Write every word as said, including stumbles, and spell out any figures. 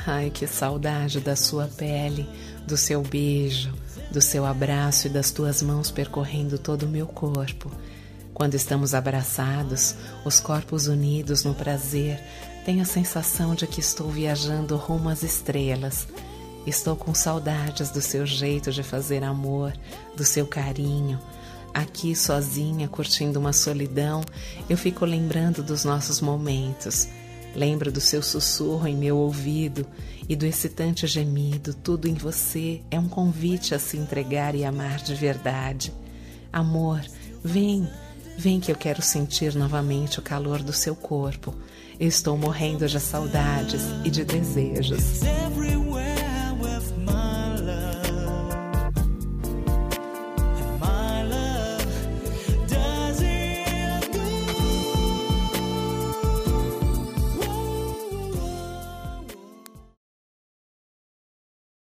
Ai, que saudade da sua pele, do seu beijo, do seu abraço e das tuas mãos percorrendo todo o meu corpo. Quando estamos abraçados, os corpos unidos no prazer, tenho a sensação de que estou viajando rumo às estrelas. Estou com saudades do seu jeito de fazer amor, do seu carinho. Aqui sozinha, curtindo uma solidão, eu fico lembrando dos nossos momentos. Lembro do seu sussurro em meu ouvido e do excitante gemido. Tudo em você é um convite a se entregar e amar de verdade. Amor, vem, vem que eu quero sentir novamente o calor do seu corpo. Eu estou morrendo de saudades e de desejos.